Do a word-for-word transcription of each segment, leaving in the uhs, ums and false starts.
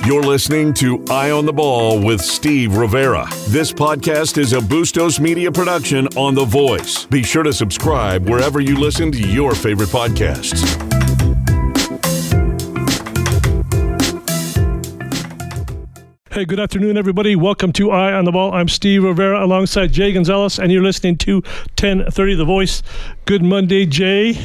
You're listening to Eye on the Ball with Steve Rivera. This podcast is a Bustos Media production on The Voice. Be sure to subscribe wherever you listen to your favorite podcasts. Hey, good afternoon, everybody. Welcome to Eye on the Ball. I'm Steve Rivera alongside Jay Gonzalez, and you're listening to ten thirty The Voice. Good Monday, Jay.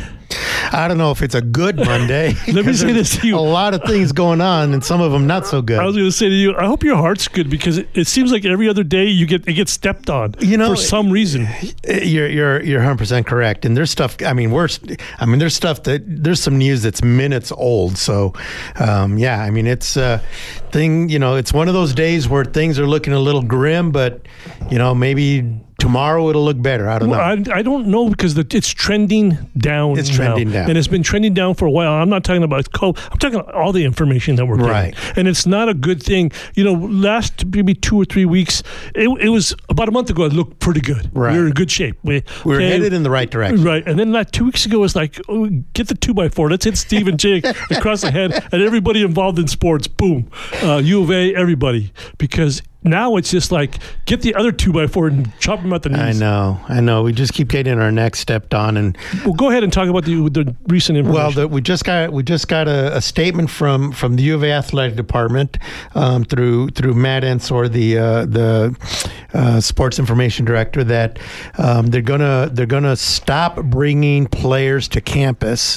I don't know if it's a good Monday. Let me say this to you. A lot of things going on, and some of them not so good. I was going to say to you, I hope your heart's good, because it, it seems like every other day you get it gets stepped on. You know, for some reason. You're you're you're one hundred percent correct. And there's stuff. I mean, we're. I mean, there's stuff that there's some news that's minutes old. So, um, yeah. I mean, it's a thing. You know, it's one of those days where things are looking a little grim, but you know, maybe tomorrow it'll look better. I don't well, know. I, I don't know, because the, it's trending down. It's trending now, down. And it's been trending down for a while. I'm not talking about COVID. I'm talking about all the information that we're getting. Right. And it's not a good thing. You know, last maybe two or three weeks, it, it was about a month ago, it looked pretty good. Right. We were in good shape. We, we were okay, headed in the right direction. Right. And then like two weeks ago, it was like, oh, get the two by four. Let's hit Steve and Jake across the head, and everybody involved in sports. Boom. Uh, U of A, everybody. Because now it's just like, get the other two by four and chop them at the knees. I know, I know. We just keep getting our necks stepped on, and well, go ahead and talk about the, the recent information. Well, the, we just got we just got a, a statement from, from the U of A athletic department um, through through Matt Ensor, the uh, the uh, sports information director, that um, they're gonna they're gonna stop bringing players to campus.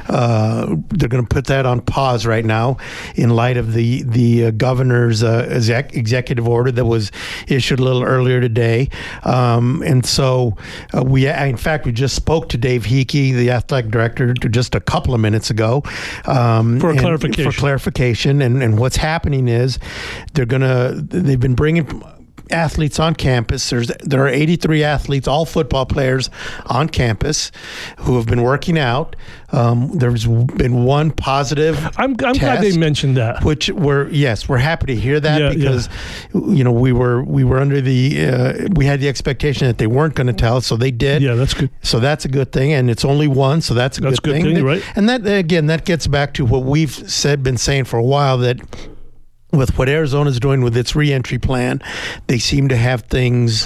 Uh, they're gonna put that on pause right now in light of the the uh, governor's uh, exec, executive order that was issued a little earlier today. Um, and so uh, we, in fact, we just spoke to Dave Hickey, the athletic director, just a couple of minutes ago. Um, for and, clarification. For clarification. And, and what's happening is they're going to, they've been bringing athletes on campus. There's there are eighty-three athletes, all football players on campus, who have been working out. Um, there's been one positive. I'm, I'm test, glad they mentioned that. Which we're yes, we're happy to hear that, yeah, because yeah. you know we were we were under the uh, we had the expectation that they weren't going to tell, so they did. Yeah, that's good. So that's a good thing, and it's only one, so that's a that's good, good thing. thing right? And that again, that gets back to what we've said, been saying for a while, that with what Arizona's doing with its reentry plan, they seem to have things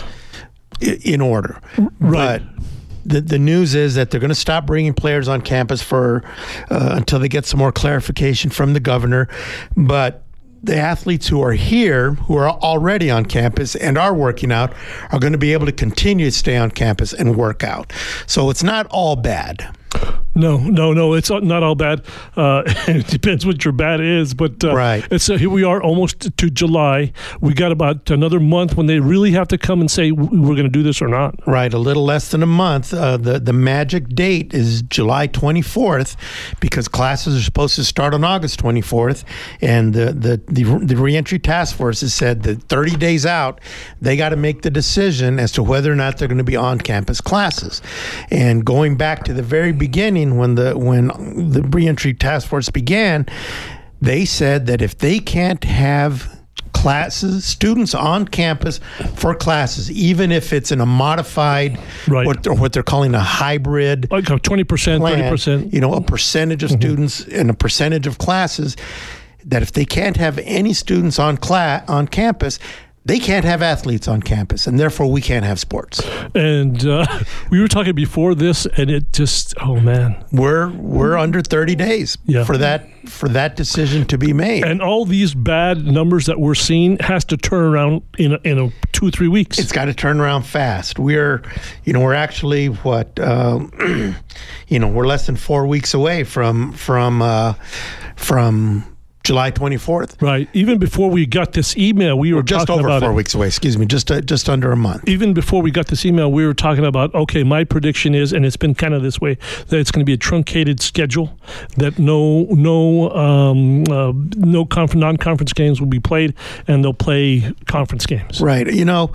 in order. Right. But the the news is that they're going to stop bringing players on campus for uh, until they get some more clarification from the governor. But the athletes who are here, who are already on campus and are working out, are going to be able to continue to stay on campus and work out. So it's not all bad. No, no, no. It's not all bad. Uh, it depends what your bad is, but uh, right. It's uh, here we are almost to July. We got about another month when they really have to come and say we're going to do this or not. Right, a little less than a month. Uh, the the magic date is July twenty-fourth, because classes are supposed to start on August twenty-fourth, and the the the, the reentry task force has said that thirty days out, they got to make the decision as to whether or not they're going to be on campus classes. And going back to the very beginning, when the when the reentry task force began, they said that if they can't have classes, students on campus for classes, even if it's in a modified, right. what, or what they're calling a hybrid, like twenty percent, plan, thirty percent, you know, a percentage of mm-hmm. students and a percentage of classes, that if they can't have any students on class on campus, they can't have athletes on campus, and therefore we can't have sports. And uh, we were talking before this, and it just, oh man, we're we're under thirty days yeah. for that for that decision to be made. And all these bad numbers that we're seeing has to turn around in a, in a two or three weeks. It's got to turn around fast. We're, you know, we're actually what, um, you know, we're less than four weeks away from from uh, from. July twenty-fourth. Right. Even before we got this email, we were, we're just talking over about four it. weeks away. Excuse me, just uh, just under a month. Even before we got this email, we were talking about, okay, my prediction is, and it's been kind of this way, that it's going to be a truncated schedule, that no no um, uh, no conf- non-conference games will be played, and they'll play conference games. Right. You know,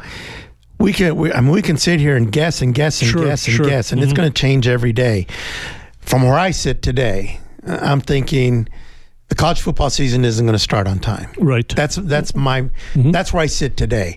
we can we, I mean we can sit here and guess and guess and sure, guess and sure. guess, and mm-hmm. it's going to change every day. From where I sit today, I'm thinking the college football season isn't going to start on time. Right. That's that's my mm-hmm. that's where I sit today.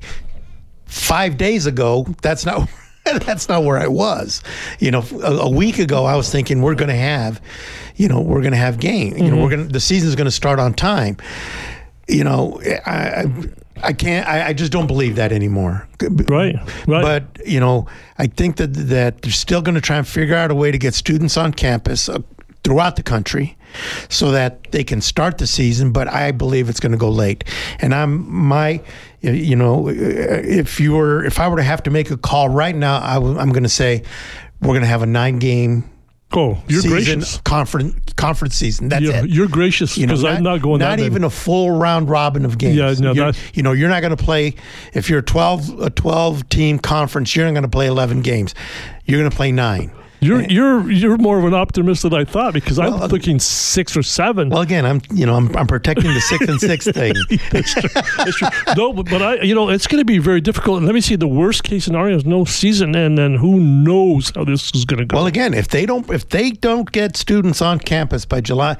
Five days ago, that's not that's not where I was. You know, a, a week ago, I was thinking we're going to have, you know, we're going to have game. You mm-hmm. know, we're going the season's going to start on time. you know, I, I, I can't. I, I just don't believe that anymore. Right, right. But you know, I think that that they're still going to try and figure out a way to get students on campus uh, throughout the country, so that they can start the season. But I believe it's going to go late. And I'm my, you know, if you were, if I were to have to make a call right now, I w- I'm going to say we're going to have a nine game. Oh, you're season, gracious. Conference conference season. That's you're, it. You're gracious because you know, I'm not going. Not that even many. a full round robin of games. Yeah, no, you're, that, you know, you're not going to play. If you're a twelve a twelve team conference, you're not going to play eleven games. You're going to play nine. You're you're you're more of an optimist than I thought because well, I'm thinking six or seven. Well, again, I'm you know I'm I'm protecting the six and six thing. That's true. That's true. No, but, but I you know it's going to be very difficult. And let me see, the worst case scenario is no season, and then who knows how this is going to go. Well, again, if they don't if they don't get students on campus by July,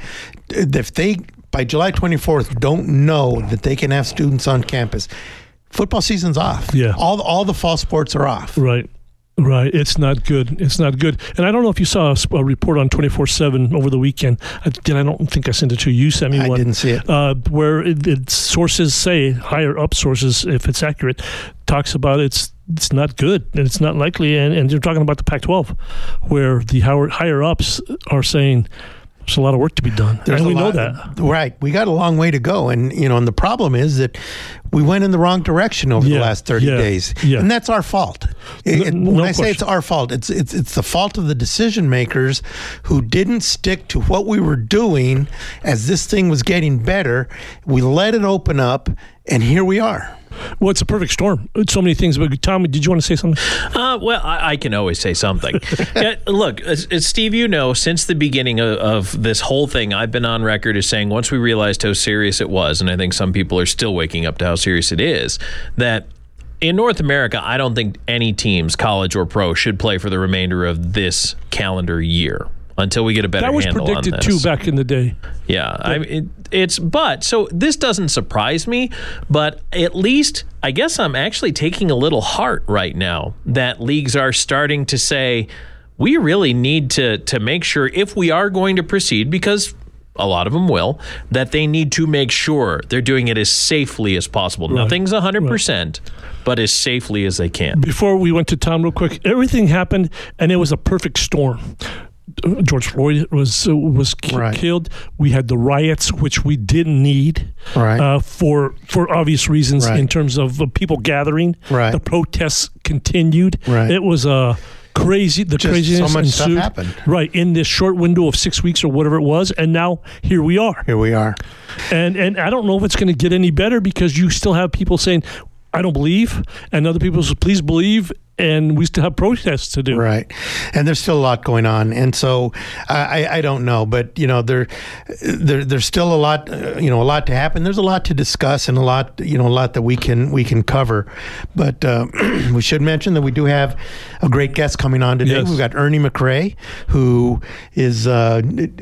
if they by July twenty-fourth don't know that they can have students on campus, football season's off. Yeah, all all the fall sports are off. Right. Right. It's not good. It's not good. And I don't know if you saw a, a report on twenty-four seven over the weekend. I, I don't think I sent it to you. You sent me I one. I didn't see it. Uh, where it, it, sources say, higher up sources, if it's accurate, talks about it's it's not good and it's not likely. And, and you're talking about the Pac twelve, where the higher, higher ups are saying, there's a lot of work to be done. There's and we lot, know that. Right. We got a long way to go. And, you know, and the problem is that we went in the wrong direction over yeah, the last thirty yeah, days. Yeah. And that's our fault. It, no, when no I say question. it's our fault, it's, it's, it's the fault of the decision makers who didn't stick to what we were doing as this thing was getting better. We let it open up, and here we are. Well, it's a perfect storm. So many things. But Tom, did you want to say something? Uh, well, I, I can always say something. yeah, look, as, as Steve, you know, since the beginning of, of this whole thing, I've been on record as saying once we realized how serious it was, and I think some people are still waking up to how serious it is, that in North America, I don't think any teams, college or pro, should play for the remainder of this calendar year until we get a better handle on this. That was predicted too back in the day. Yeah, I mean, it, it's but so this doesn't surprise me, but at least I guess I'm actually taking a little heart right now that leagues are starting to say we really need to to make sure if we are going to proceed, because a lot of them will, that they need to make sure they're doing it as safely as possible. Right. Nothing's one hundred percent, right. but as safely as they can. Before we went to Tom real quick, everything happened and it was a perfect storm. George Floyd was uh, was ki- right. killed. We had the riots, which we didn't need right. uh, for for obvious reasons right. in terms of uh, people gathering. Right. The protests continued. Right. It was a uh, crazy. The Just craziness so much ensued. stuff happened. Right in this short window of six weeks or whatever it was, and now here we are. Here we are. And and I don't know if it's going to get any better because you still have people saying, "I don't believe," and other people say, "Please believe." And we still have protests to do. Right. And there's still a lot going on. And so I, I don't know, but you know, there, there there's still a lot, uh, you know, a lot to happen. There's a lot to discuss and a lot, you know, a lot that we can, we can cover. But uh, we should mention that we do have a great guest coming on today. Yes. We've got Ernie McRae, who is, uh,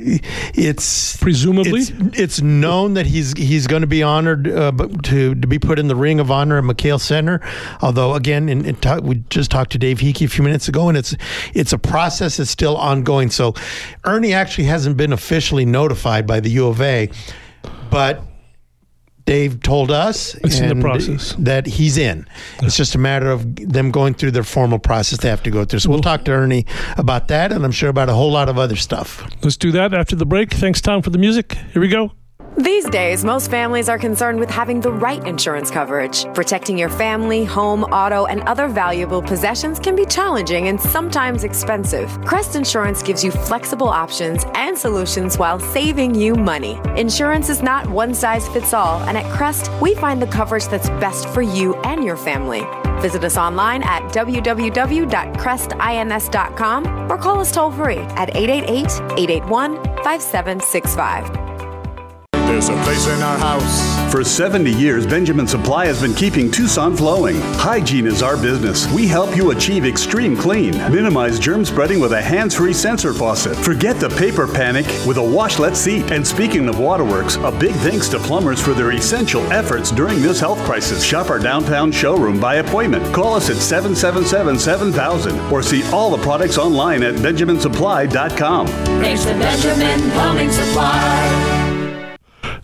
it's presumably it's, it's known that he's, he's going to be honored uh, to, to be put in the Ring of Honor at McHale Center. Although again, in, in talk, we just talked to Dave Hickey a few minutes ago, and it's it's a process that's still ongoing. So Ernie actually hasn't been officially notified by the U of A, but Dave told us it's in the process. that he's in. It's just a matter of them going through their formal process they have to go through. So we'll talk to Ernie about that, and I'm sure about a whole lot of other stuff. Let's do that after the break. Thanks, Tom, for the music. Here we go. These days, most families are concerned with having the right insurance coverage. Protecting your family, home, auto, and other valuable possessions can be challenging and sometimes expensive. Crest Insurance gives you flexible options and solutions while saving you money. Insurance is not one size fits all, and at Crest, we find the coverage that's best for you and your family. Visit us online at w w w dot crest ins dot com or call us toll free at eight eight eight, eight eight one, five seven six five. There's a place in our house. For seventy years, Benjamin Supply has been keeping Tucson flowing. Hygiene is our business. We help you achieve extreme clean. Minimize germ spreading with a hands-free sensor faucet. Forget the paper panic with a washlet seat. And speaking of waterworks, a big thanks to plumbers for their essential efforts during this health crisis. Shop our downtown showroom by appointment. Call us at seven seven seven, seven thousand or see all the products online at benjamin supply dot com. Thanks to Benjamin Plumbing Supply.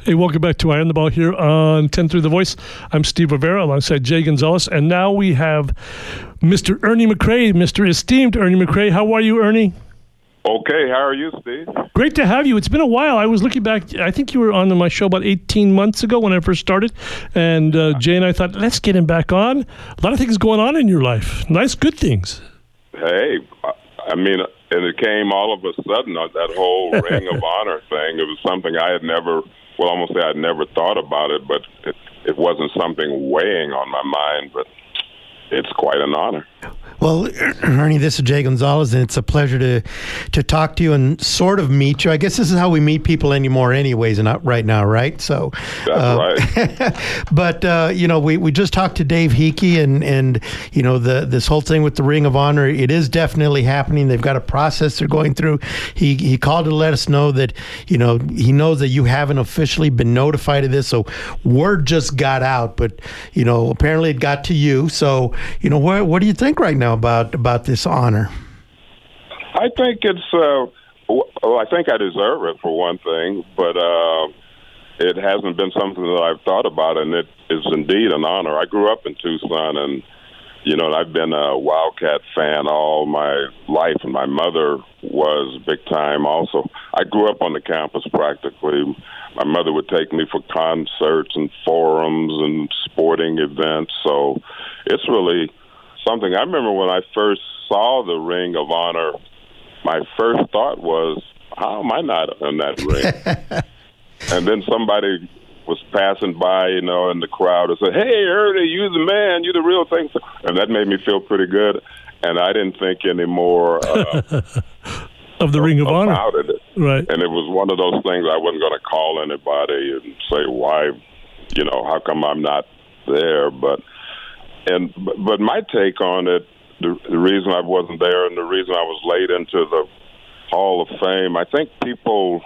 Hey, welcome back to Eye on the Ball here on ten through The Voice. I'm Steve Rivera alongside Jay Gonzalez, and now we have Mister Ernie McCray, Mister Esteemed Ernie McCray. How are you, Ernie? Okay, how are you, Steve? Great to have you. It's been a while. I was looking back. I think you were on my show about eighteen months ago when I first started, and uh, Jay and I thought, let's get him back on. A lot of things going on in your life. Nice, good things. Hey, I mean, and it came all of a sudden, that whole Ring of Honor thing. It was something I had never, well, almost say I'd never thought about it, but it, it wasn't something weighing on my mind, but it's quite an honor. Well, Ernie, this is Jay Gonzalez, and it's a pleasure to to talk to you and sort of meet you. I guess this is how we meet people anymore anyways, and not right now, right? So That's uh, right. But, uh, you know, we, we just talked to Dave Hickey, and, and, you know, the this whole thing with the Ring of Honor, it is definitely happening. They've got a process they're going through. He, he called to let us know that, you know, he knows that you haven't officially been notified of this, so word just got out. But, you know, apparently it got to you. So, you know, what, what do you think right now about about this honor? I think it's, uh, well, I think I deserve it for one thing, but uh, it hasn't been something that I've thought about, and it is indeed an honor. I grew up in Tucson, and, you know, I've been a Wildcat fan all my life, and my mother was big time also. I grew up on the campus practically. My mother would take me for concerts and forums and sporting events, so it's really something. I remember when I first saw the Ring of Honor, my first thought was, how am I not in that ring? And then somebody was passing by, you know, in the crowd and said, hey, Ernie, you the man, you the real thing. And that made me feel pretty good. And I didn't think anymore uh, of the Ring of Honor. It. Right. And it was one of those things I wasn't going to call anybody and say, why, you know, how come I'm not there? But And but my take on it, the, the reason I wasn't there and the reason I was late into the Hall of Fame, I think people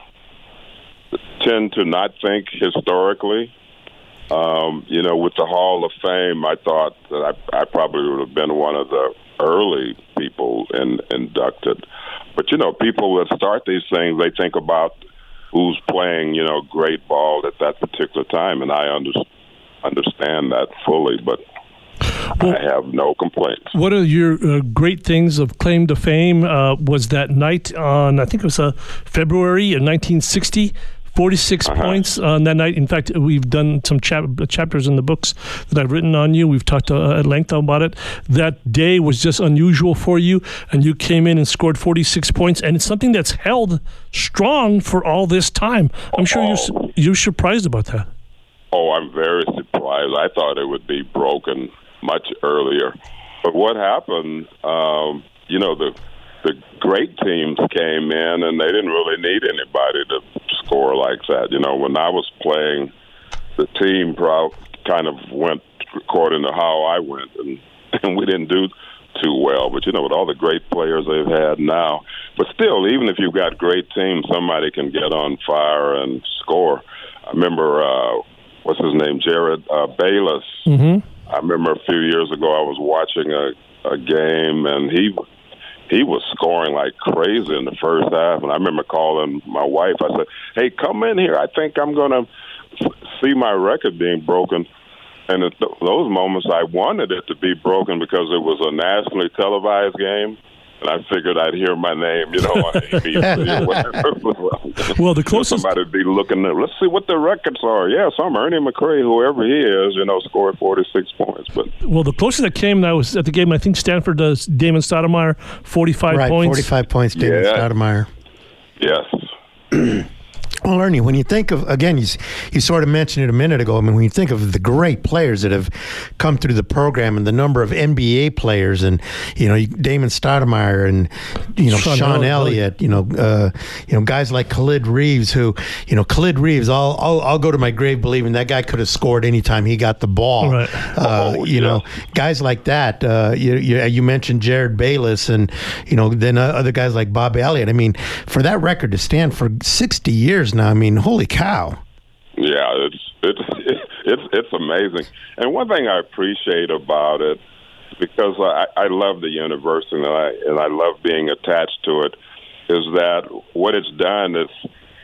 tend to not think historically. Um, you know, with the Hall of Fame, I thought that I, I probably would have been one of the early people in, inducted. But, you know, people that start these things, they think about who's playing, you know, great ball at that particular time, and I under, understand that fully, but well, I have no complaints. One of your uh, great things of claim to fame uh, was that night on, I think it was uh, February of nineteen sixty, forty-six uh-huh. points on that night. In fact, we've done some chap- chapters in the books that I've written on you. We've talked uh, at length about it. That day was just unusual for you, and you came in and scored forty-six points, and it's something that's held strong for all this time. I'm sure oh. you're, you're surprised about that. Oh, I'm very surprised. I thought it would be broken much earlier. But what happened, um, you know, the the great teams came in, and they didn't really need anybody to score like that. You know, when I was playing, the team pro- kind of went according to how I went, and, and we didn't do too well. But, you know, with all the great players they've had now. But still, even if you've got great teams, somebody can get on fire and score. I remember, uh, what's his name, Jared uh, Bayless. Mm-hmm. I remember a few years ago I was watching a, a game, and he he was scoring like crazy in the first half. And I remember calling my wife. I said, hey, come in here. I think I'm going to see my record being broken. And at th- those moments I wanted it to be broken because it was a nationally televised game. And I figured I'd hear my name, you know, on A B C or whatever. Well, the closest somebody would be looking at, let's see what the records are. Yeah, some Ernie McCray, whoever he is, you know, scored forty-six points. But well, the closest that came, that was at the game. I think Stanford does. Damon Stoudemire, forty-five right, points. forty-five points. Damon yeah. Stoudemire. Yes. Well, Ernie, when you think of, again, you, you sort of mentioned it a minute ago, I mean, when you think of the great players that have come through the program and the number of N B A players and, you know, Damon Stoudemire and, you know, Sean, Sean Elliott, you know, uh, you know, guys like Khalid Reeves who, you know, Khalid Reeves, I'll, I'll, I'll go to my grave believing that guy could have scored anytime he got the ball. Right. Uh, oh, you yeah. know, guys like that, uh, you, you, you mentioned Jared Bayless and, you know, then uh, other guys like Bob Elliott. I mean, for that record to stand for sixty years now, I mean, holy cow. Yeah, it's it's it's it's amazing. And one thing I appreciate about it, because I, I love the university and I and I love being attached to it, is that what it's done is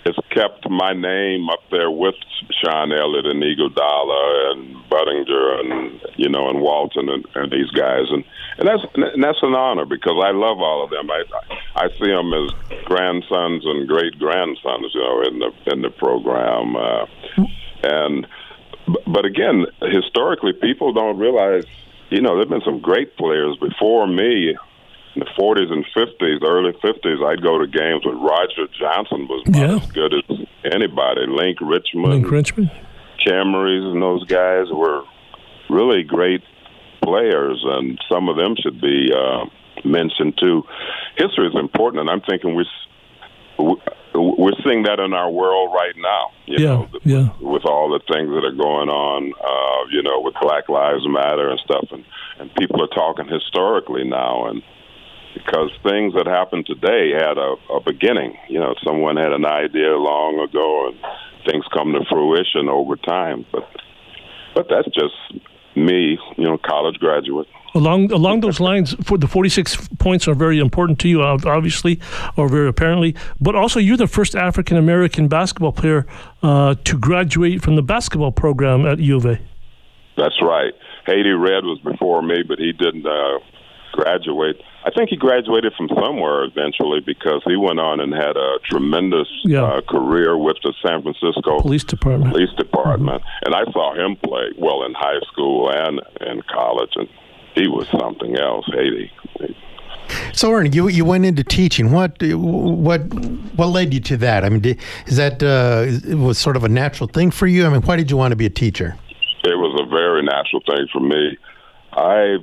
it's kept my name up there with Sean Elliott and Iguodala and Budinger and you know and Walton and, and these guys, and and that's and that's an honor because I love all of them. I I see them as grandsons and great grandsons, you know, in the in the program, uh, and but again, historically, people don't realize, you know, there've been some great players before me. In the forties and fifties, early fifties, I'd go to games with Roger Johnson was about yeah. as good as anybody. Link Richmond, Link Richmond, Camrys, and those guys were really great players, and some of them should be uh, mentioned too. History is important, and I'm thinking we're we're seeing that in our world right now. You yeah, know, yeah. With all the things that are going on, uh, you know, with Black Lives Matter and stuff, and, and people are talking historically now, and because things that happened today had a, a beginning. You know, someone had an idea long ago, and things come to fruition over time. But but that's just me, you know, college graduate. Along along those lines, for the forty-six points are very important to you, obviously, or very apparently. But also, you're the first African American basketball player uh, to graduate from the basketball program at U of A. That's right. Haiti Red was before me, but he didn't uh, graduate. I think he graduated from somewhere eventually because he went on and had a tremendous yeah. uh, career with the San Francisco Police Department. Police Department, mm-hmm. and I saw him play well in high school and in college, and he was something else. Haiti. So, Ernie, you you went into teaching. What what what led you to that? I mean, did, is that uh, it was sort of a natural thing for you? I mean, why did you want to be a teacher? It was a very natural thing for me. I.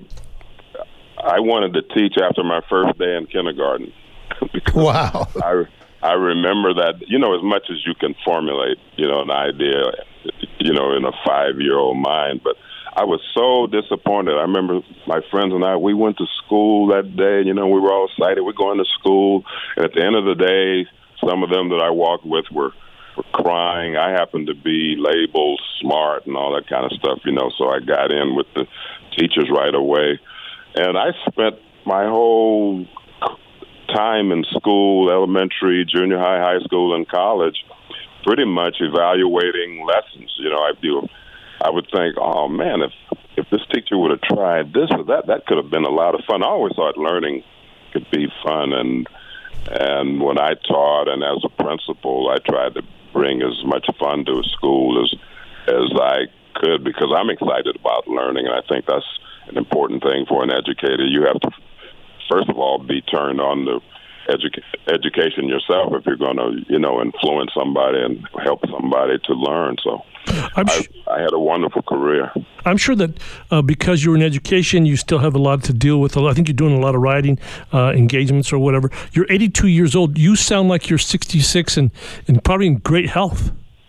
I wanted to teach after my first day in kindergarten. Wow. I, I remember that, you know, as much as you can formulate, you know, an idea, you know, in a five-year-old mind. But I was so disappointed. I remember my friends and I, we went to school that day. You know, we were all excited. We're going to school. And at the end of the day, some of them that I walked with were, were crying. I happened to be labeled smart and all that kind of stuff, you know, so I got in with the teachers right away. And I spent my whole time in school, elementary, junior high, high school, and college, pretty much evaluating lessons. You know, I do. I would think, oh man, if if this teacher would have tried this or that, that could have been a lot of fun. I always thought learning could be fun, and and when I taught and as a principal, I tried to bring as much fun to a school as as I could because I'm excited about learning, and I think that's an important thing for an educator. You have to, first of all, be turned on to edu- education yourself if you're going to, you know, influence somebody and help somebody to learn. So I'm I, sh- I had a wonderful career. I'm sure that uh, because you're in education, you still have a lot to deal with. I think you're doing a lot of writing uh, engagements or whatever. You're eighty-two years old. You sound like you're sixty-six and, and probably in great health.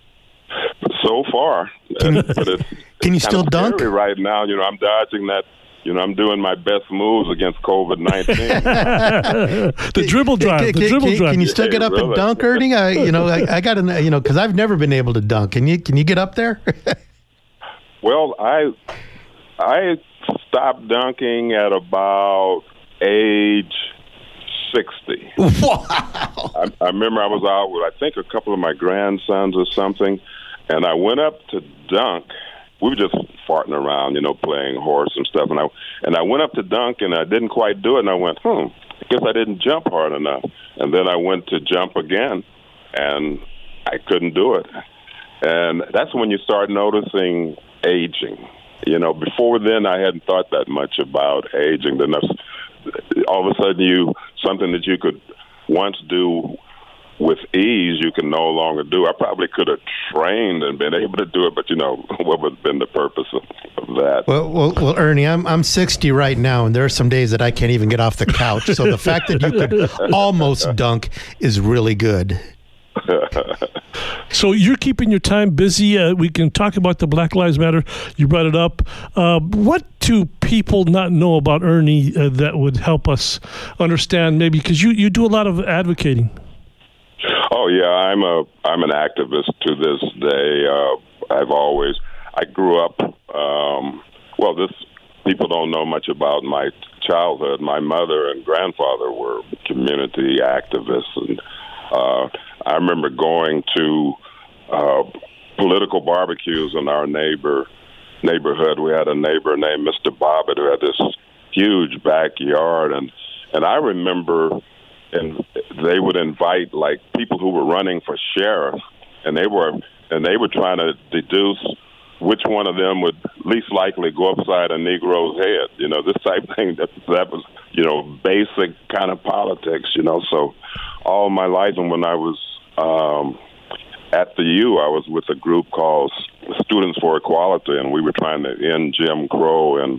So far. Can, but it's, can you it's still dunk? Right now, you know, I'm dodging that. You know, I'm doing my best moves against COVID nineteen. the dribble drive, can, the can, dribble can, drive. Can you still get up really? and dunk, Ernie? I, you know, I, I got to, you know, because I've never been able to dunk. Can you? Can you get up there? Well, I I stopped dunking at about age sixty. Wow. I, I remember I was out with, I think, a couple of my grandsons or something, and I went up to dunk. We were just farting around, you know, playing horse and stuff, and I and I went up to dunk, and I didn't quite do it, and I went, hmm, I guess I didn't jump hard enough. And then I went to jump again, and I couldn't do it. And that's when you start noticing aging. You know, before then I hadn't thought that much about aging. Then all of a sudden you, something that you could once do with ease, you can no longer do. I probably could have trained and been able to do it, but you know, what would have been the purpose of, of that? Well, well, well, Ernie, I'm I'm sixty right now, and there are some days that I can't even get off the couch. So the fact that you could almost dunk is really good. So you're keeping your time busy. Uh, we can talk about the Black Lives Matter. You brought it up. Uh, what do people not know about Ernie uh, that would help us understand? Maybe because you, you do a lot of advocating. Oh yeah, I'm a I'm an activist to this day. Uh, I've always I grew up. Um, well, this people don't know much about my childhood. My mother and grandfather were community activists, and uh, I remember going to uh, political barbecues in our neighbor neighborhood. We had a neighbor named Mister Bobbitt who had this huge backyard, and and I remember, and they would invite like people who were running for sheriff, and they were and they were trying to deduce which one of them would least likely go upside a Negro's head. You know, this type of thing. That that was, you know, basic kind of politics. You know, so all my life, and when I was um, at the U, I was with a group called Students for Equality, and we were trying to end Jim Crow and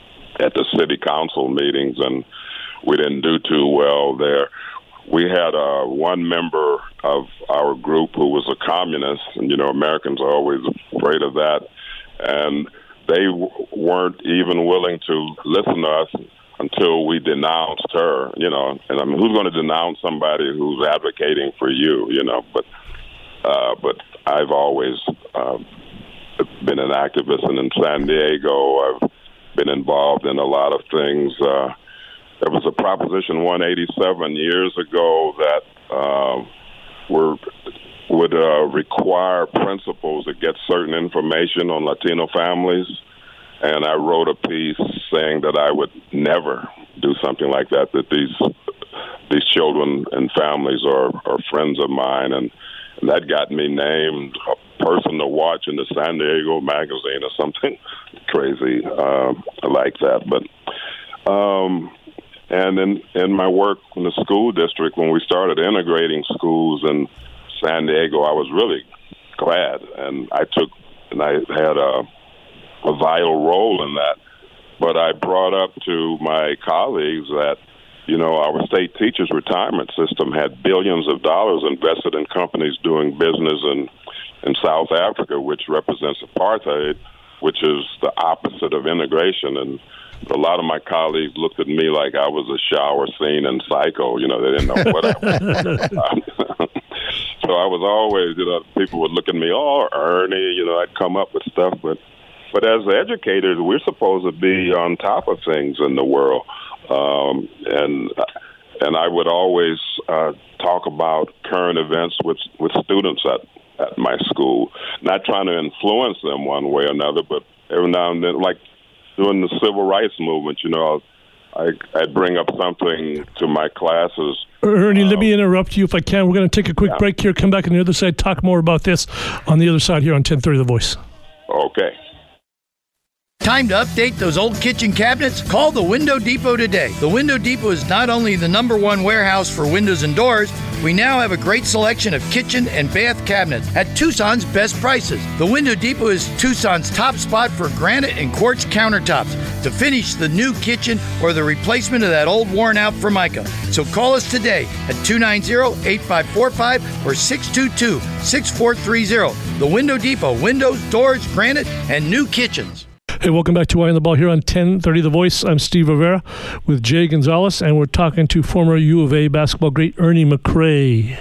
at the city council meetings, and we didn't do too well there. We had uh, one member of our group who was a communist, and, you know, Americans are always afraid of that, and they w- weren't even willing to listen to us until we denounced her, you know. And I mean, who's going to denounce somebody who's advocating for you, you know? But uh, but I've always uh, been an activist, and in San Diego, I've been involved in a lot of things. Uh, there was a Proposition one eighty-seven years ago that uh, were would uh, require principals to get certain information on Latino families, and I wrote a piece saying that I would never do something like that, that these these children and families are, are friends of mine, and, and that got me named a person to watch in the San Diego magazine or something crazy uh, like that. But um, and in, in my work in the school district, when we started integrating schools in San Diego, I was really glad, and I took and I had a, a vital role in that. But I brought up to my colleagues that, you know, our state teachers' retirement system had billions of dollars invested in companies doing business in, in South Africa, which represents apartheid, which is the opposite of integration. And a lot of my colleagues looked at me like I was a shower scene in Psycho. You know, they didn't know what I was. So I was always, you know, people would look at me, oh, Ernie, you know, I'd come up with stuff. But but as educators, we're supposed to be on top of things in the world. Um, and and I would always uh, talk about current events with, with students at, at my school, not trying to influence them one way or another, but every now and then, like during the civil rights movement, you know, I, I'd bring up something to my classes. Ernie, um, let me Uh, interrupt you if I can. We're going to take a quick yeah. break here, come back on the other side, talk more about this on the other side here on ten thirty The Voice. Okay. Time to update those old kitchen cabinets? Call the Window Depot today. The Window Depot is not only the number one warehouse for windows and doors, we now have a great selection of kitchen and bath cabinets at Tucson's best prices. The Window Depot is Tucson's top spot for granite and quartz countertops to finish the new kitchen or the replacement of that old worn-out Formica. So call us today at two nine zero, eight five four five or six two two, six four three zero. The Window Depot, windows, doors, granite, and new kitchens. Hey, welcome back to Eye on the Ball here on ten thirty The Voice. I'm Steve Rivera with Jay Gonzalez, and we're talking to former U of A basketball great Ernie McCray.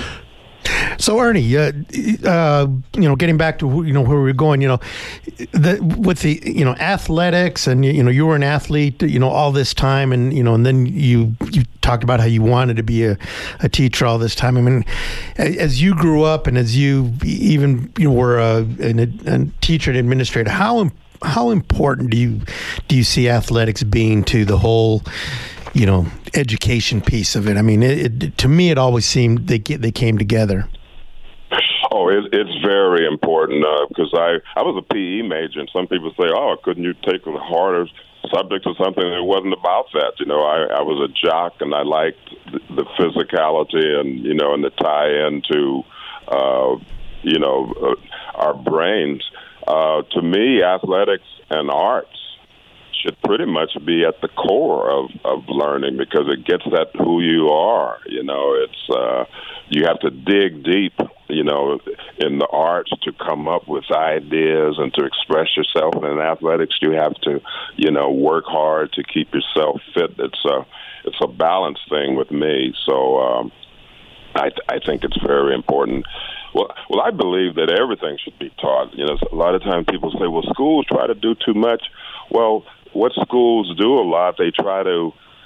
So Ernie, uh, uh, you know, getting back to you know where we we're going, you know, the, with the you know athletics, and you know you were an athlete, you know, all this time, and you know, and then you you talked about how you wanted to be a, a teacher all this time. I mean, as you grew up, and as you even you know, were a, a, a teacher and administrator, how how important do you do you see athletics being to the whole, you know, education piece of it? I mean, it, it, to me, it always seemed they they came together. Oh, it, it's very important because uh, I, I was a P E major, and some people say, oh, couldn't you take a harder subject or something? It wasn't about that. You know, I, I was a jock, and I liked the, the physicality and, you know, and the tie-in to, uh, you know, uh, our brains. Uh, to me, athletics and arts should pretty much be at the core of, of learning because it gets at who you are. You know, it's uh, you have to dig deep, you know, in the arts to come up with ideas and to express yourself. And in athletics, you have to, you know, work hard to keep yourself fit. It's a, it's a balance thing with me. So um, I, I think it's very important. Well, well, I believe that everything should be taught. You know, a lot of times people say, well, schools try to do too much. Well, what schools do a lot, they try to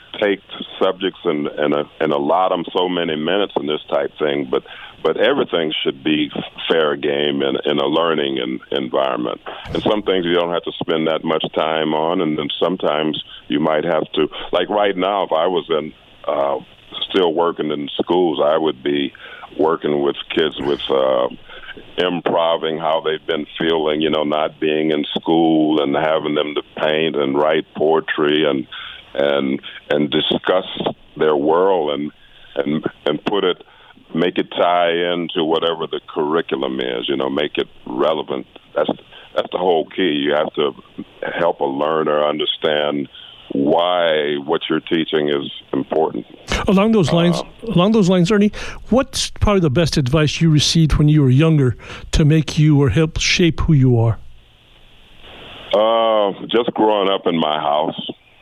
take subjects and and, uh, and allot them so many minutes in this type thing, but but everything should be fair game in, in a learning in, environment. And some things you don't have to spend that much time on, and then sometimes you might have to. Like right now, if I was in uh, still working in schools, I would be working with kids with uh, improving how they've been feeling, you know, not being in school and having them to paint and write poetry and and and discuss their world and and and put it, make it tie into whatever the curriculum is, you know, make it relevant. That's that's the whole key. You have to help a learner understand why what you're teaching is important. Along those lines, uh, along those lines, Ernie, what's probably the best advice you received when you were younger to make you or help shape who you are? Uh, just growing up in my house.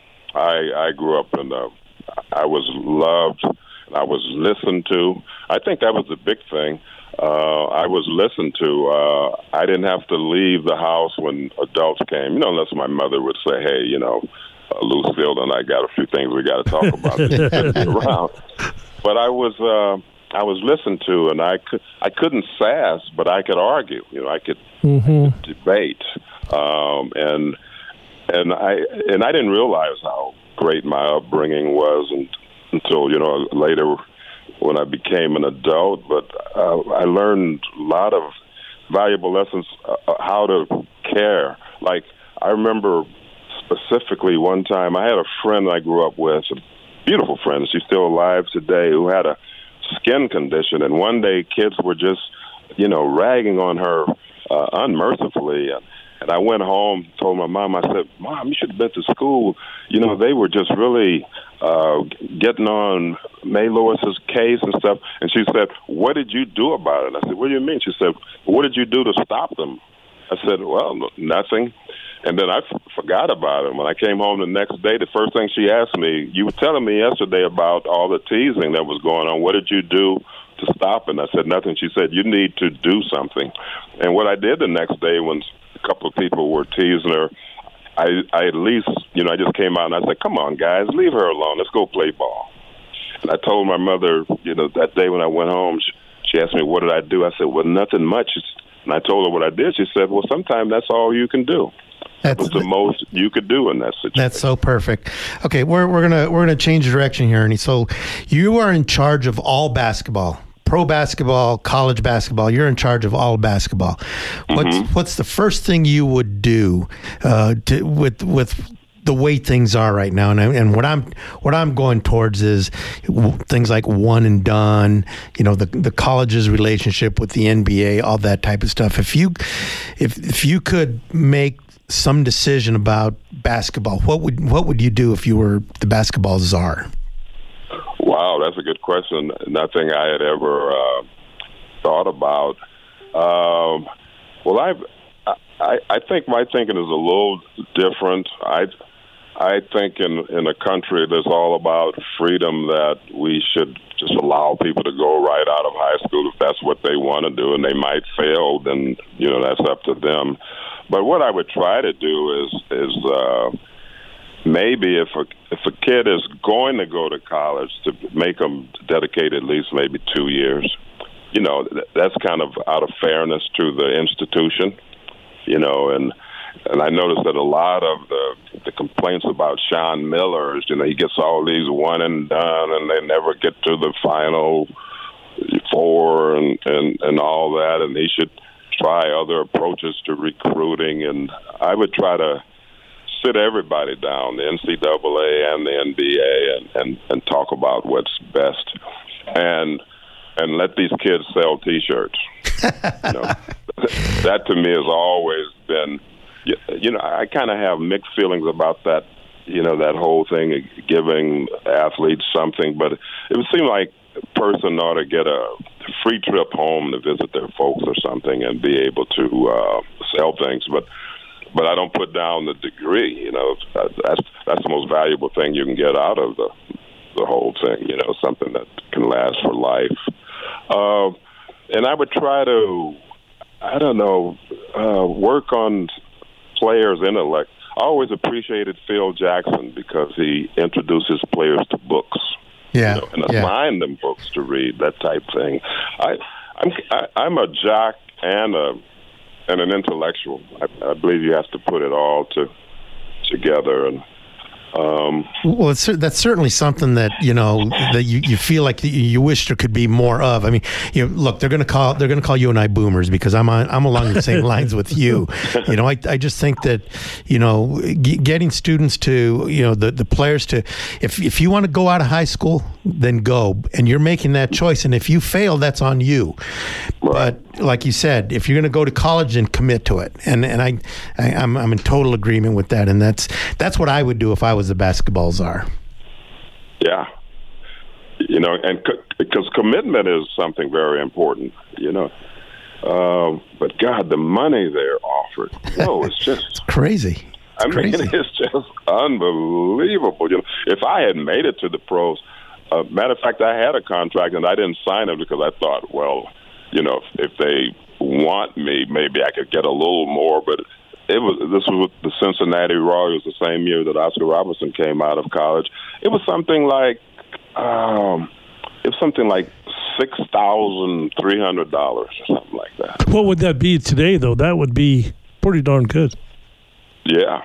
I, I grew up in a, I was loved, I was listened to. I think that was the big thing. Uh, I was listened to. Uh, I didn't have to leave the house when adults came, you know, unless my mother would say, hey, you know, uh, Lucille and I got a few things we got to talk about around. But I was uh, I was listened to, and I, could, I couldn't sass, but I could argue. You know, I could, mm-hmm. I could debate. Um, and And I and I didn't realize how great my upbringing was and, until, you know, later when I became an adult. But uh, I learned a lot of valuable lessons, uh, how to care. Like, I remember specifically one time I had a friend I grew up with, a beautiful friend, she's still alive today, who had a skin condition. And one day kids were just, you know, ragging on her uh, unmercifully. And, And I went home, told my mom, I said, Mom, you should have been to school. You know, they were just really uh, getting on May Lewis's case and stuff. And she said, what did you do about it? And I said, what do you mean? She said, what did you do to stop them? I said, well, nothing. And then I f- forgot about it. When I came home the next day, the first thing she asked me, you were telling me yesterday about all the teasing that was going on. What did you do to stop it? And I said, nothing. She said, you need to do something. And what I did the next day when a couple of people were teasing her, I, I at least, you know, I just came out and I said, come on, guys, leave her alone. Let's go play ball. And I told my mother, you know, that day when I went home, she, she asked me, what did I do? I said, well, nothing much. And I told her what I did. She said, well, sometimes that's all you can do. That's was the most you could do in that situation. That's so perfect. Okay, we're we're gonna we're gonna change direction here, Ernie. So you are in charge of all basketball. Pro basketball, college basketball, you're in charge of all basketball. What's mm-hmm. what's the first thing you would do uh, to, with with the way things are right now? And, I, and what I'm what I'm going towards is things like one and done. You know, the the college's relationship with the N B A, all that type of stuff. If you if if you could make some decision about basketball, what would what would you do if you were the basketball czar? Wow, that's a good question. Nothing I had ever uh, thought about. Um, well, I've, I I think my thinking is a little different. I I think in in a country that's all about freedom, that we should just allow people to go right out of high school if that's what they want to do, and they might fail. Then, you know, that's up to them. But what I would try to do is is uh, maybe if a if a kid is going to go to college, to make them dedicate at least maybe two years. You know, that's kind of out of fairness to the institution. You know, and and I noticed that a lot of the the complaints about Sean Miller is, you know, he gets all these one and done, and they never get to the final four and and and all that, and he should try other approaches to recruiting. And I would try to sit everybody down, the N C double A and the N B A, and, and, and talk about what's best, and and let these kids sell T-shirts. You know, that to me has always been, you know, I kind of have mixed feelings about that, you know, that whole thing of giving athletes something, but it would seem like a person ought to get a free trip home to visit their folks or something and be able to uh, sell things. But but I don't put down the degree. You know, that's that's the most valuable thing you can get out of the the whole thing. You know, something that can last for life. Uh, and I would try to, I don't know, uh, work on players' intellect. I always appreciated Phil Jackson because he introduces players to books. Yeah, you know, and yeah. assign them books to read, that type thing. I, I'm I, I'm a jock and a and an intellectual. I, I believe you have to put it all to together. And um, well, it's, that's certainly something that you know that you, you feel like you, you wish there could be more of. I mean, you know, look, they're going to call they're going to call you and I boomers because I'm on, I'm along the same lines with you. You know, I I just think that you know g- getting students to you know the, the players to if if you want to go out of high school, then go, and you're making that choice. And if you fail, that's on you. Right. But like you said, if you're going to go to college, then commit to it. And and I, I I'm I'm in total agreement with that. And that's that's what I would do if I was the basketball czar. Yeah, you know, and co- because commitment is something very important. You know, um, but God, the money they're offered, no, it's just it's crazy. It's I crazy. mean, it's just unbelievable. You know, if I had made it to the pros, uh, matter of fact, I had a contract and I didn't sign it because I thought, well, you know, if, if they want me, maybe I could get a little more. But it was this was with the Cincinnati Royals the same year that Oscar Robertson came out of college. It was something like um, it was something like six thousand three hundred dollars or something like that. What would that be today, though? That would be pretty darn good. Yeah.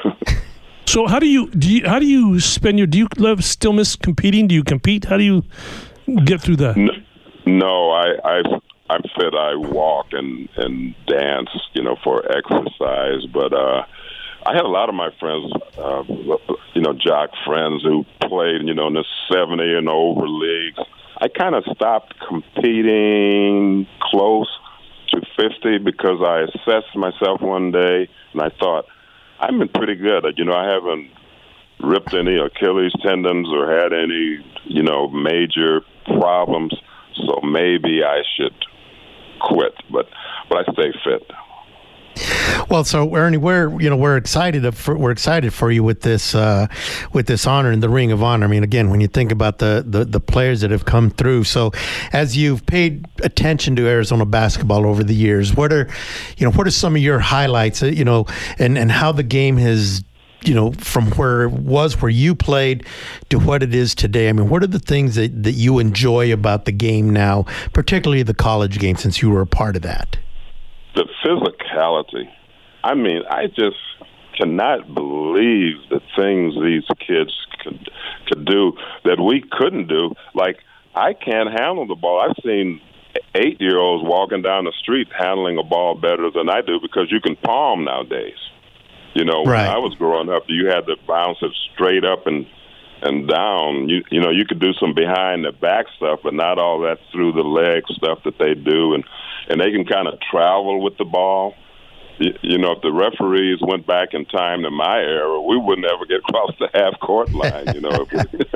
So how do you do? You, how do you spend your? Do you love, still miss competing? Do you compete? How do you get through that? No, no I, I I'm fit. I walk and and dance, you know, for exercise. But uh, I had a lot of my friends, uh, you know, jock friends who played, you know, in the seventy and over leagues. I kind of stopped competing close to fifty because I assessed myself one day and I thought, I've been pretty good. You know, I haven't ripped any Achilles tendons or had any, you know, major problems. So maybe I should quit, but but I stay fit. Well, so Ernie, we're you know we're excited for, we're excited for you with this uh, with this honor in the Ring of Honor. I mean, again, when you think about the, the the players that have come through, so as you've paid attention to Arizona basketball over the years, what are you know what are some of your highlights? Uh, you know, and and how the game has, you know, from where it was where you played to what it is today. I mean, what are the things that, that you enjoy about the game now, particularly the college game, since you were a part of that? The physicality. I mean, I just cannot believe the things these kids could could do that we couldn't do. Like, I can't handle the ball. I've seen eight-year-olds walking down the street handling a ball better than I do because you can palm nowadays. You know, right. When I was growing up, you had to bounce it straight up and and down. You you know, you could do some behind the back stuff, but not all that through the leg stuff that they do. And, and they can kind of travel with the ball. You, you know, if the referees went back in time to my era, we wouldn't ever get across the half-court line, you know,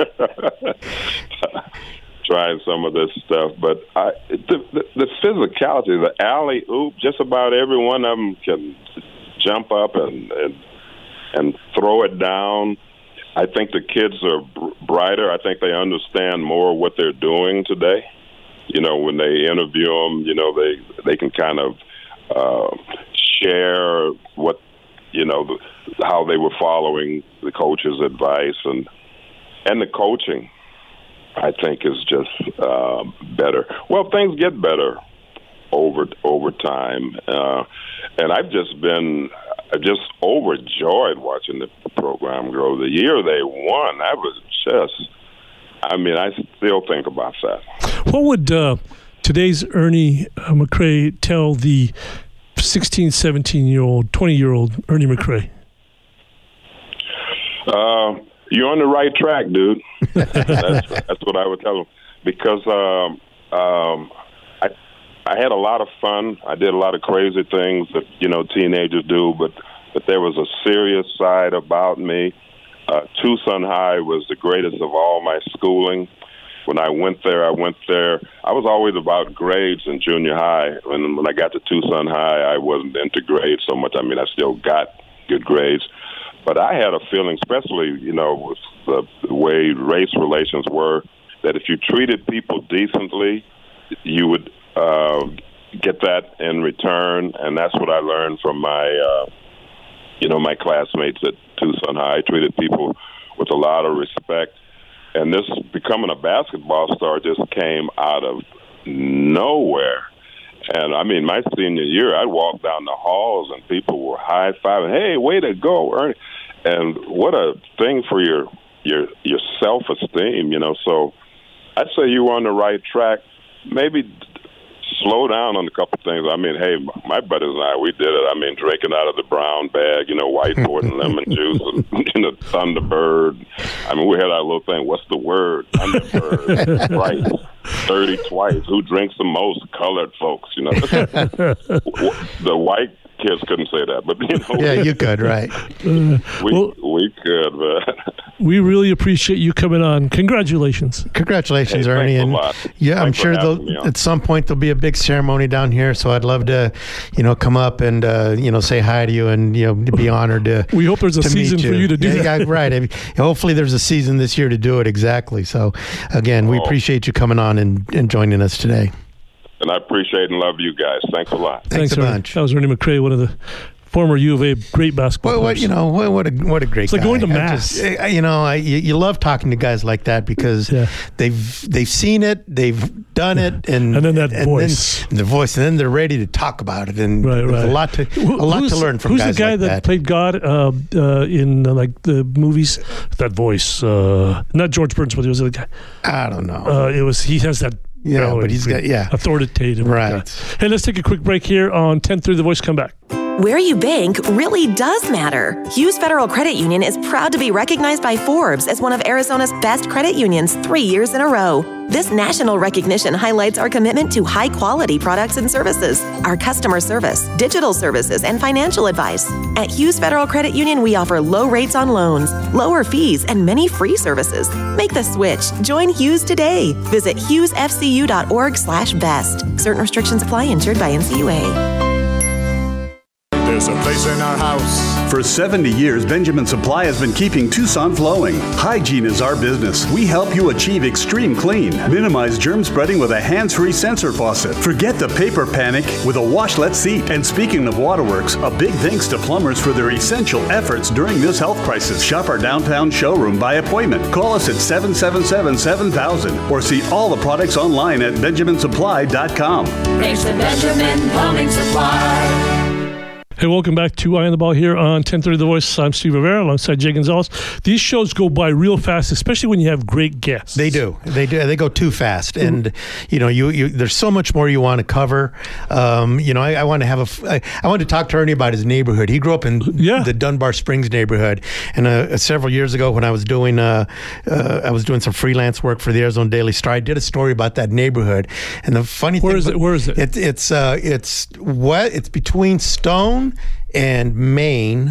trying some of this stuff. But I, the, the, the physicality, the alley-oop, just about every one of them can jump up and, and and throw it down. I think the kids are br- brighter. I think they understand more what they're doing today. You know, when they interview them, you know, they they can kind of uh, share what, you know, the, how they were following the coach's advice. And and the coaching, I think, is just uh, better. Well, things get better over over time. Uh, and I've just been I've just overjoyed watching the program grow. The year they won, that was just, I mean, I still think about that. What would uh, today's Ernie uh, McCray tell the sixteen, seventeen-year-old, twenty-year-old Ernie McCray? Uh, you're on the right track, dude. that's, that's what I would tell them. Because um, um, I I had a lot of fun. I did a lot of crazy things that, you know, teenagers do, but, but there was a serious side about me. Uh, Tucson High was the greatest of all my schooling. When I went there, I went there. I was always about grades in junior high. And when I got to Tucson High, I wasn't into grades so much. I mean, I still got good grades. But I had a feeling, especially, you know, with the, the way race relations were, that if you treated people decently, you would uh, get that in return. And that's what I learned from my uh, you know, my classmates at Tucson High. I treated people with a lot of respect. And this becoming a basketball star just came out of nowhere. And, I mean, my senior year, I'd walk down the halls and people were high-fiving, hey, way to go, Ernie. And what a thing for your your your self-esteem, you know. So I'd say you were on the right track. Maybe slow down on a couple things. I mean, hey, my buddies and I, we did it. I mean, drinking out of the brown bag, you know, whiteboard and lemon juice, and, you know, Thunderbird. I mean, we had our little thing. What's the word? Thunderbird, right? thirty twice. Who drinks the most? Colored folks, you know. The white kids couldn't say that, but, you know. Yeah, you could, right. Uh, we, well, we could, but... We really appreciate you coming on. Congratulations. Congratulations, Hey, Ernie. thanks a And lot. yeah, I'm Thanks for sure having me there'll, on. at some point there'll be a big ceremony down here. So I'd love to, you know, come up and uh, you know, say hi to you and, you know, be honored to. We hope there's a to meet season for you to do yeah, that. Yeah, right. I mean, hopefully there's a season this year to do it. Exactly. So again, we Oh. appreciate you coming on and, and joining us today. And I appreciate and love you guys. Thanks a lot. Thanks a Ernie. bunch. That was Ernie McCray, one of the former U of A great basketball What, what players. you know? What, what a what a great. It's like guy. going to I mass. just- I- you know, I, you, you love talking to guys like that because Yeah. they've they've seen it, they've done it, and And then that and voice. then, the voice, and then they're ready to talk about it. And Right, there's right. a lot to Who- a lot who's- to learn from who's guys the guy like that, that. played God uh, uh, in uh, like the movies? That voice, uh, not George Burns, but it was the other guy. I don't know. Uh, it was he has that. Yeah, bellow, but he's got- yeah. authoritative. Right. guy. Hey, let's take a quick break here on ten thirty The Voice. Come back. Where you bank really does matter. Hughes Federal Credit Union is proud to be recognized by Forbes as one of Arizona's best credit unions three years in a row. This national recognition highlights our commitment to high-quality products and services, our customer service, digital services, and financial advice. At Hughes Federal Credit Union, we offer low rates on loans, lower fees, and many free services. Make the switch. Join Hughes today. Visit hughes f c u dot org slash best. Certain restrictions apply. Insured by N C U A. There's a place in our house. For seventy years, Benjamin Supply has been keeping Tucson flowing. Hygiene is our business. We help you achieve extreme clean. Minimize germ spreading with a hands-free sensor faucet. Forget the paper panic with a washlet seat. And speaking of waterworks, a big thanks to plumbers for their essential efforts during this health crisis. Shop our downtown showroom by appointment. Call us at seven seven seven, seven thousand or see all the products online at benjamin supply dot com. Thanks to Benjamin Plumbing Supply. Hey, welcome back to Eye on the Ball here on ten thirty The Voice. I'm Steve Rivera alongside Jay Gonzalez. These shows go by real fast, especially when you have great guests. They do. They do. They go too fast, and you know, you, you there's so much more you want to cover. Um, you know, I, I want to have a. f- I, I want to talk to Ernie about his neighborhood. He grew up in Yeah. the Dunbar Springs neighborhood, and uh, several years ago, when I was doing, uh, uh, I was doing some freelance work for the Arizona Daily Star. I did a story about that neighborhood, and the funny Where thing, is it? Where is it? it it's uh, it's what it's between Stone and Maine,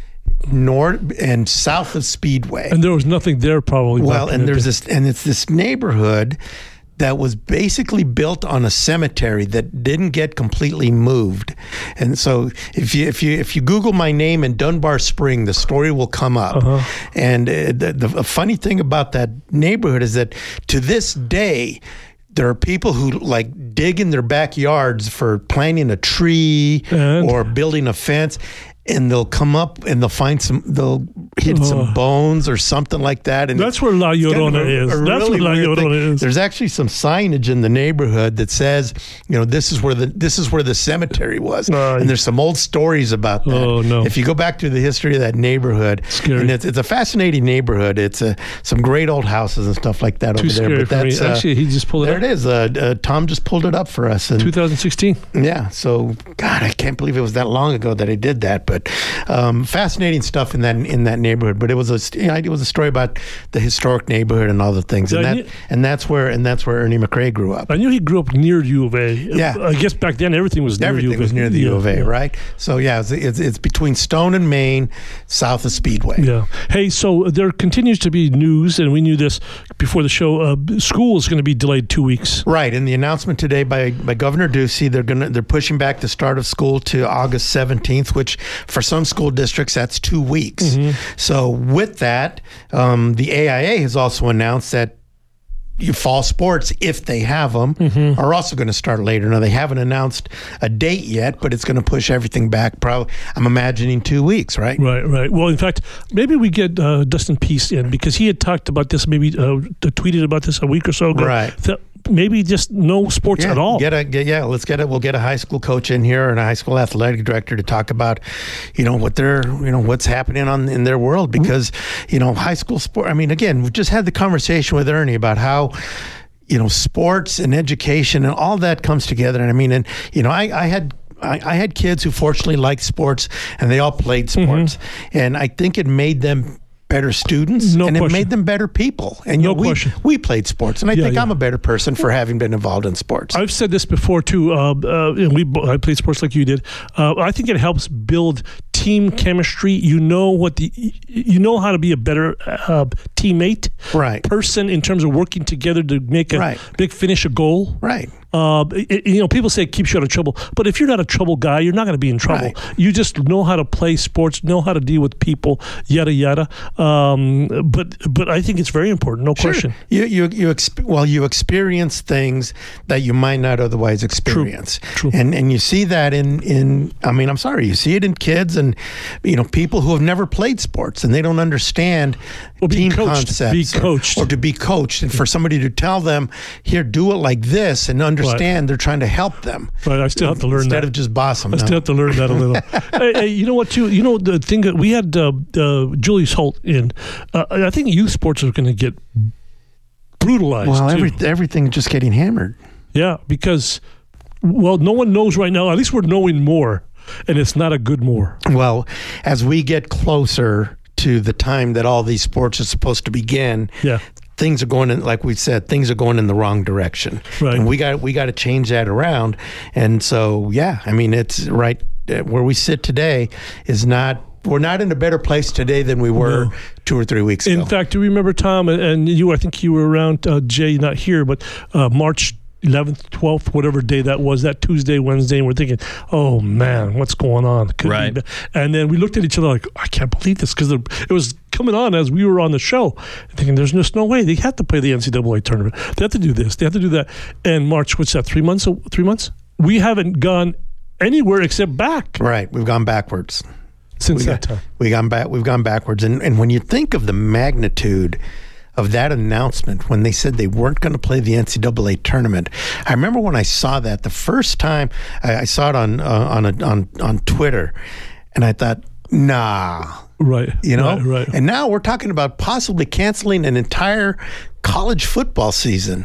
north and south of Speedway. And there was nothing there probably. Well, back in and the there's day. this, and it's this neighborhood that was basically built on a cemetery that didn't get completely moved. And so if you if you if you Google my name in Dunbar Spring, the story will come up. Uh-huh. And uh, the, the funny thing about that neighborhood is that to this day, there are people who like dig in their backyards for planting a tree And? or building a fence, and they'll come up and they'll find some, they'll hit Oh. some bones or something like that. And That's it's- where La it's kind of Llorona a- is. a That's really where La weird thing. Llorona is. There's actually some signage in the neighborhood that says, you know, this is where the this is where the cemetery was. Nice. And there's some old stories about that. Oh, no. If you go back to the history of that neighborhood, Scary. and it's it's a fascinating neighborhood. It's a, some great old houses and stuff like that Too over there. scary But for me. that's uh, Actually, he just pulled it there up. it is. Uh, uh, Tom just pulled it up for us. And twenty sixteen. yeah, so God, I can't believe it was that long ago that I did that. But um, fascinating stuff in that in that neighborhood. But it was a you know, it was a story about the historic neighborhood and all the things, and Yeah, that he- and that's where and that's where Ernie McCray grew up. I knew he grew up near U of A. Yeah. I guess back then everything was near U Everything of A. was near the Yeah, U of A, yeah. right? So yeah, it's, it's it's between Stone and Maine, south of Speedway. Yeah. Hey, so there continues to be news, and we knew this before the show. Uh, school is going to be delayed two weeks. Right, and the announcement today by, by Governor Ducey, they're gonna they're pushing back the start of school to August seventeenth, which for some school districts that's two weeks. Mm-hmm. So with that, um, the A I A has also announced that you fall sports, if they have them, mm-hmm. are also going to start later. Now, they haven't announced a date yet, but it's going to push everything back. Probably, I'm imagining two weeks, right? Right, right. Well, in fact, maybe we get uh, Dustin Peace in, because he had talked about this, maybe uh, tweeted about this a week or so ago. Right. That maybe just no sports yeah, at all. Get a get, yeah. Let's get it. We'll get a high school coach in here and a high school athletic director to talk about, you know, what they're, you know, what's happening on in their world, because, you know, high school sport. I mean, again, we just had the conversation with Ernie about how, you know, sports and education and all that comes together. And I mean, and you know, I, I had. I, I had kids who fortunately liked sports, and they all played sports, mm-hmm. and I think it made them better students, no and question. It made them better people. And you no know, we, question. we played sports, and I yeah, think yeah. I'm a better person for having been involved in sports. I've said this before too. Uh, uh, and we I played sports like you did. Uh, I think it helps build team chemistry. You know what the you know how to be a better uh, teammate, right? Person in terms of working together to make a right. big finish a goal, right? Uh, it, you know, people say it keeps you out of trouble, but if you're not a trouble guy, you're not going to be in trouble. Right. You just know how to play sports, know how to deal with people, yada yada. Um, but but I think it's very important, no sure. question. You you you exp- well, you experience things that you might not otherwise experience, True. True. and and you see that in in. I mean, I'm sorry, you see it in kids and you know people who have never played sports and they don't understand well, team coached, concepts. be coached, or, or to be coached, and for somebody to tell them, here, do it like this, and understand right. they're trying to help them. Right, I still have to learn instead that. of just boss them. I no. still have to learn that a little. hey, hey, you know what? Too, you know the thing that we had uh, uh, Julius Holt in. Uh, I think youth sports are going to get brutalized. Well, too. every, everything just getting hammered. Yeah, because well, no one knows right now. At least we're knowing more, and it's not a good more. Well, as we get closer to the time that all these sports are supposed to begin, yeah. things are going in, like we said, things are going in the wrong direction. Right. And we got we got to change that around. And so, yeah, I mean, it's right uh, where we sit today is not, we're not in a better place today than we were no. two or three weeks ago. In fact, do you remember, Tom, and you, I think you were around, uh, Jay, not here, but uh, March eleventh, twelfth, whatever day that was, that Tuesday, Wednesday, and we're thinking, oh man, what's going on? Could right. be, and then we looked at each other like, I can't believe this, because it was coming on as we were on the show, thinking there's just no way. They have to play the N C double A tournament. They have to do this. They have to do that. And March, what's that, three months? Three months? We haven't gone anywhere except back. Right. We've gone backwards. Since we that got, time. We gone back, we've gone backwards. And, and when you think of the magnitude of that announcement when they said they weren't going to play the N C double A tournament. I remember when I saw that the first time I, I saw it on uh, on a, on on Twitter, and I thought, nah, right, you know, right, right. And now we're talking about possibly canceling an entire college football season.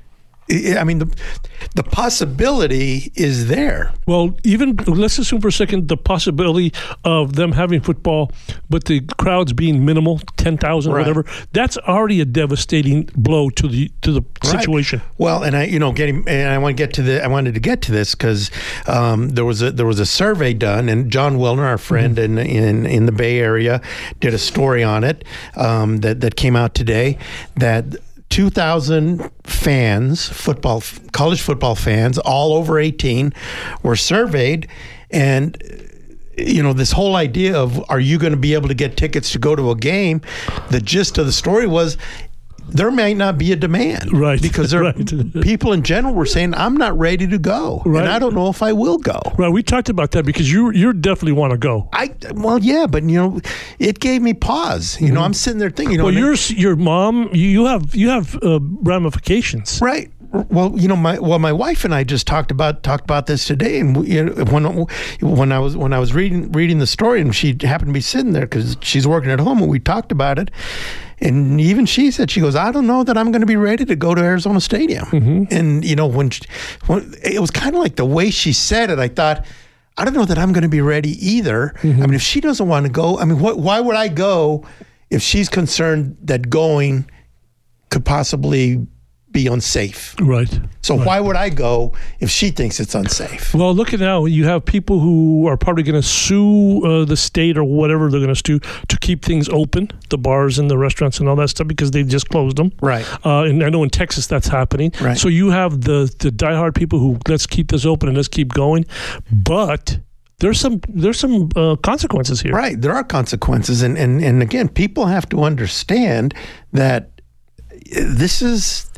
I mean, the the possibility is there. Well, even let's assume for a second the possibility of them having football, but the crowds being minimal, ten thousand or right. whatever. That's already a devastating blow to the to the right. situation. Well, and I, you know, getting and I want to get to the I wanted to get to this because um, there was a there was a survey done, and John Wilner, our friend mm-hmm. in, in in the Bay Area, did a story on it um, that that came out today that two thousand fans, football, college football fans, all over eighteen, were surveyed, and you know this whole idea of are you going to be able to get tickets to go to a game? The gist of the story was there might not be a demand, right? Because there, right. people in general were saying, "I'm not ready to go, right. and I don't know if I will go." Right, we talked about that because you you definitely want to go. I well, yeah, but you know, it gave me pause. You mm-hmm. know, I'm sitting there thinking, you know, well, your they, your mom, you, you have you have uh, ramifications, right? Well, you know, my well, my wife and I just talked about talked about this today, and we, you know, when when I was when I was reading reading the story, and she happened to be sitting there because she's working at home, and we talked about it. And even she said, she goes, I don't know that I'm going to be ready to go to Arizona Stadium. Mm-hmm. And, you know, when, she, when it was kind of like the way she said it, I thought, I don't know that I'm going to be ready either. Mm-hmm. I mean, if she doesn't want to go, I mean, what, why would I go if she's concerned that going could possibly be unsafe? Right. So right. why would I go if she thinks it's unsafe? Well, look at now. You have people who are probably going to sue uh, the state or whatever they're going to sue to keep things open, the bars and the restaurants and all that stuff, because they just closed them. Right. Uh, and I know in Texas that's happening. Right. So you have the the diehard people who let's keep this open and let's keep going, but there's some there's some uh, consequences here. Right. There are consequences, and and and again, people have to understand that this is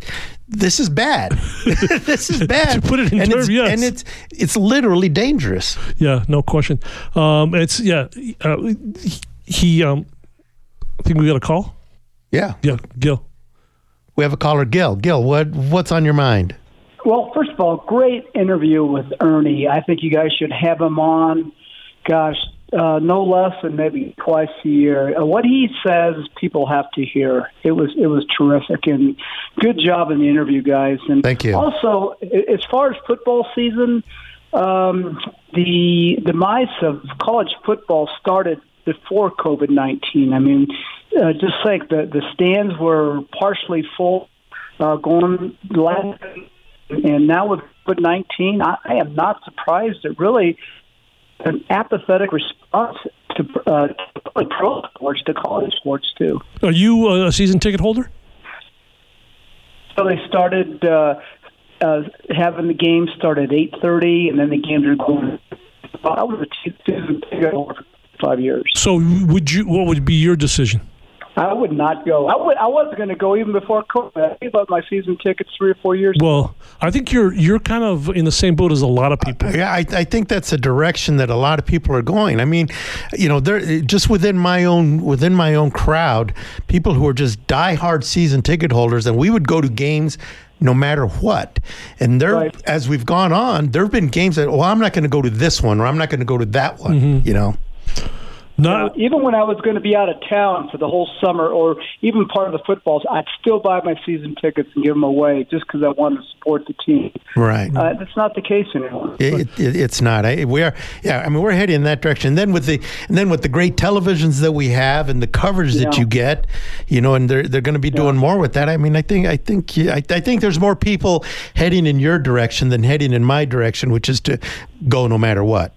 this is bad. This is bad. To put it in and terms, it's, yes. and it's it's literally dangerous. Yeah, no question. Um, it's yeah. Uh, he. Um, I think we got a call. Yeah. Yeah, Gil. We have a caller, Gil. Gil, what what's on your mind? Well, first of all, great interview with Ernie. I think you guys should have him on. Gosh, uh, no less than maybe twice a year. Uh, what he says, people have to hear. It was it was terrific, and good job in the interview, guys. And thank you. Also, as far as football season, um, the demise of college football started before COVID nineteen. I mean, uh, just think that the stands were partially full uh, going last. And now with COVID nineteen, I, I am not surprised at really an apathetic response to uh, pro sports, to college sports, too. Are you a season ticket holder? So they started uh, uh, having the games start at eight thirty, and then the games are going. I was a season ticket holder for five years. So would you? What would be your decision? I would not go. I, would, I wasn't going to go even before COVID. I gave up my season tickets three or four years ago. Well, I think you're you're kind of in the same boat as a lot of people. Uh, yeah, I, I think that's a direction that a lot of people are going. I mean, you know, there just within my own within my own crowd, people who are just diehard season ticket holders, and we would go to games no matter what. And there, right. as we've gone on, there have been games that, well, I'm not going to go to this one, or I'm not going to go to that one. Mm-hmm. You know. Not, even when I was going to be out of town for the whole summer, or even part of the footballs, I'd still buy my season tickets and give them away just because I wanted to support the team. Right. Uh, that's not the case anymore. It, it, it's not. I, we are. Yeah. I mean, we're heading in that direction. And then with the and then with the great televisions that we have and the coverage that yeah. you get, you know, and they're they're going to be doing yeah. more with that. I mean, I think I think I, I think there's more people heading in your direction than heading in my direction, which is to go no matter what.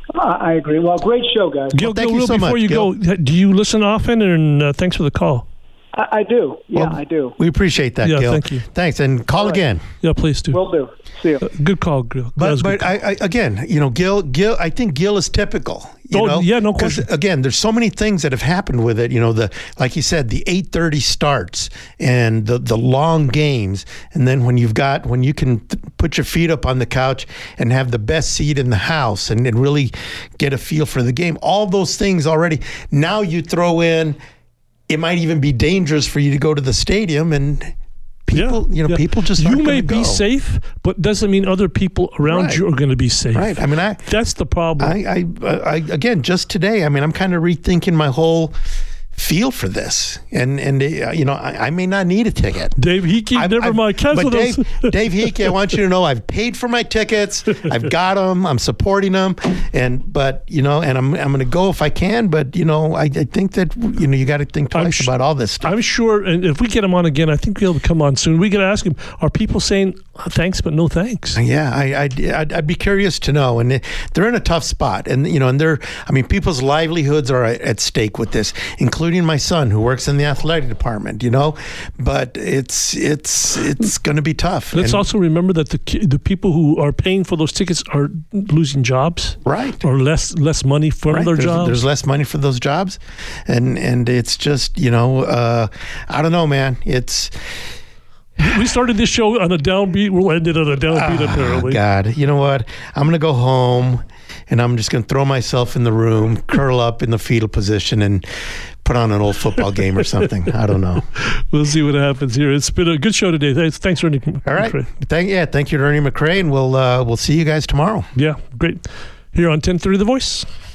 I agree. Well, great show, guys. Gil, well, thank Gil, you Will, so before much, you Gil. go, do you listen often? And uh, thanks for the call. I, I do. Yeah, well, I do. We appreciate that, yeah, Gil. Thank you. Thanks, and call right. again. Yeah, please do. Will do. See you. Uh, good call, Gil. But but good call. I, I, again, you know, Gil, Gil, I think Gil is typical. You oh, know? yeah, no Because question. again, there's so many things that have happened with it. You know, the like you said, the eight thirty starts and the the long games, and then when you've got when you can th- put your feet up on the couch and have the best seat in the house and, and really get a feel for the game. All those things already. Now you throw in, it might even be dangerous for you to go to the stadium and. People, yeah, you know, yeah. people just you aren't may gonna be go. safe, but doesn't mean other people around Right. you are going to be safe. Right. I mean, I that's the problem. I, I, I again, just today, I mean, I'm kind of rethinking my whole feel for this, and and uh, you know, I, I may not need a ticket. Dave Hickey, I've, never I've, mind. Cancel but Dave, those. Dave Hickey, I want you to know I've paid for my tickets. I've got them. I'm supporting them, and but you know, and I'm I'm going to go if I can. But you know, I, I think that you know you got to think twice sh- about all this stuff. I'm sure, and if we get him on again, I think he'll come on soon. We got to ask him: are people saying thanks but no thanks? Yeah, I, I'd, I'd, I'd be curious to know. And they're in a tough spot, and you know, and they're I mean, people's livelihoods are at stake with this, including my son who works in the athletic department, you know, but it's it's it's going to be tough. Let's and, also remember that the the people who are paying for those tickets are losing jobs, right, or less less money from right. their there's, jobs. There's less money for those jobs, and and it's just you know, uh, I don't know, man. It's. We started this show on a downbeat. We'll end it on a downbeat, oh, apparently. God, you know what? I'm going to go home, and I'm just going to throw myself in the room, curl up in the fetal position, and put on an old football game or something. I don't know. We'll see what happens here. It's been a good show today. Thanks, thanks Ernie. All right. McCray. Thank yeah. Thank you to Ernie McCray, and we'll uh, we'll see you guys tomorrow. Yeah, great. Here on ten thirty The Voice.